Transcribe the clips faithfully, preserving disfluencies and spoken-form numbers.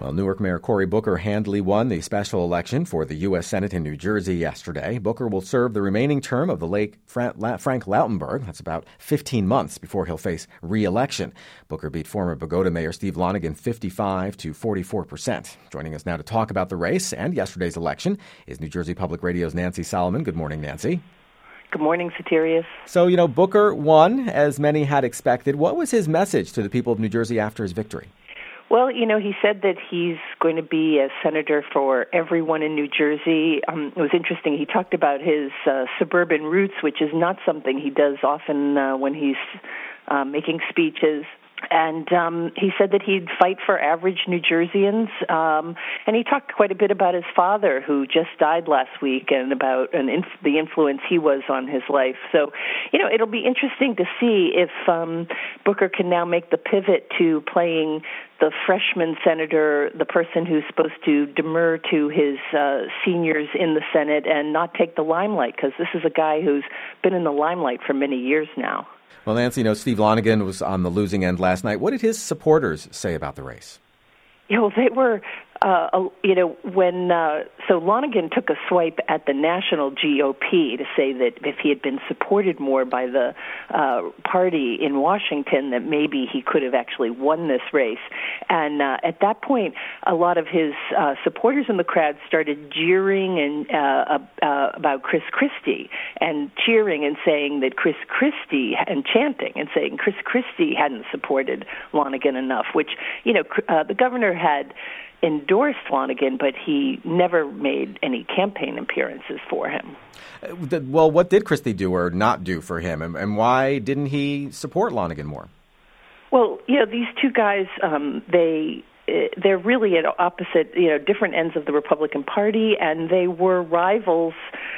Well, Newark Mayor Cory Booker handily won the special election for the U S Senate in New Jersey yesterday. Booker will serve the remaining term of the late Frank Lautenberg. That's about fifteen months before he'll face re-election. Booker beat former Bogota Mayor Steve Lonegan fifty-five to forty-four percent. Joining us now to talk about the race and yesterday's election is New Jersey Public Radio's Nancy Solomon. Good morning, Nancy. Good morning, Satirius. So, you know, Booker won, as many had expected. What was his message to the people of New Jersey after his victory? Well, you know, he said that he's going to be a senator for everyone in New Jersey. Um, it was interesting. He talked about his uh, suburban roots, which is not something he does often uh, when he's uh, making speeches. And um, he said that he'd fight for average New Jerseyans. Um, and he talked quite a bit about his father, who just died last week, and about an inf- the influence he was on his life. So, you know, it'll be interesting to see if um, Booker can now make the pivot to playing the freshman senator, the person who's supposed to demur to his uh, seniors in the Senate and not take the limelight, because this is a guy who's been in the limelight for many years now. Well, Nancy, you know, Steve Lonegan was on the losing end last night. What did his supporters say about the race? You know, they were, uh, you know, when, uh, so Lonegan took a swipe at the national G O P to say that if he had been supported more by the uh, party in Washington, that maybe he could have actually won this race. And uh, at that point, a lot of his uh, supporters in the crowd started jeering and uh, uh, about Chris Christie and cheering and saying that Chris Christie, and chanting and saying Chris Christie hadn't supported Lonegan enough, which, you know, uh, the governor had endorsed Lonegan, but he never made any campaign appearances for him. Well, what did Christie do or not do for him, and, and why didn't he support Lonegan more? Well, you know, these two guys, um, they they're really at opposite, you know, different ends of the Republican Party, and they were rivals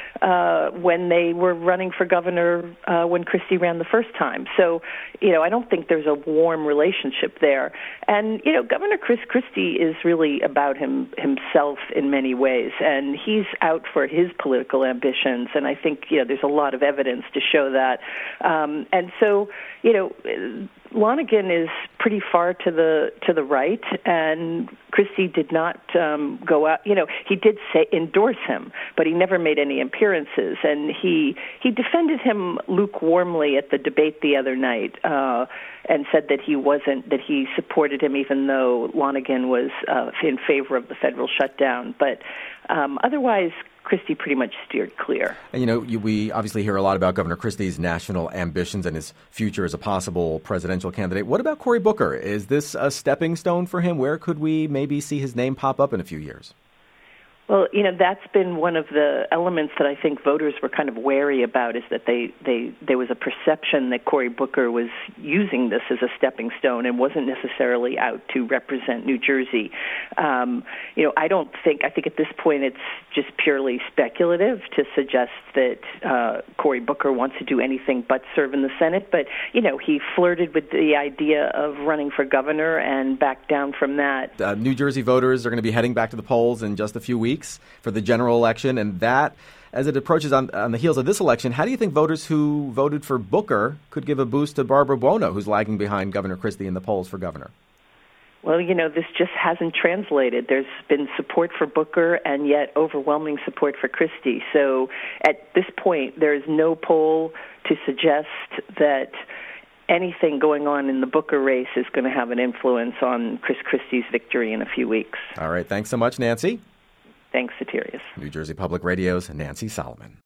uh, when they were running for governor uh, when Christie ran the first time. So, you know, I don't think there's a warm relationship there. And, you know, Governor Chris Christie is really about him himself in many ways, and he's out for his political ambitions, and I think, you know, there's a lot of evidence to show that. Um, and so, you know, Lonegan is pretty far to the to the right, and Christie did not um, go out. You know, he did say endorse him, but he never made any appearances, and he he defended him lukewarmly at the debate the other night, uh, and said that he wasn't that he supported him even though Lonegan was uh, in favor of the federal shutdown. But um, otherwise, Christie pretty much steered clear. And, you know, you, we obviously hear a lot about Governor Christie's national ambitions and his future as a possible presidential candidate. What about Cory Booker? Is this a stepping stone for him? Where could we maybe see his name pop up in a few years? Well, you know, that's been one of the elements that I think voters were kind of wary about, is that they, they there was a perception that Cory Booker was using this as a stepping stone and wasn't necessarily out to represent New Jersey. Um, you know, I don't think, I think at this point it's just purely speculative to suggest that uh, Cory Booker wants to do anything but serve in the Senate. But, you know, he flirted with the idea of running for governor and backed down from that. Uh, New Jersey voters are going to be heading back to the polls in just a few weeks for the general election, and that, as it approaches on, on the heels of this election, how do you think voters who voted for Booker could give a boost to Barbara Buono, who's lagging behind Governor Christie in the polls for governor? Well, you know, this just hasn't translated. There's been support for Booker and yet overwhelming support for Christie. So at this point, there is no poll to suggest that anything going on in the Booker race is going to have an influence on Chris Christie's victory in a few weeks. All right. Thanks so much, Nancy. Thanks, Satirius. New Jersey Public Radio's Nancy Solomon.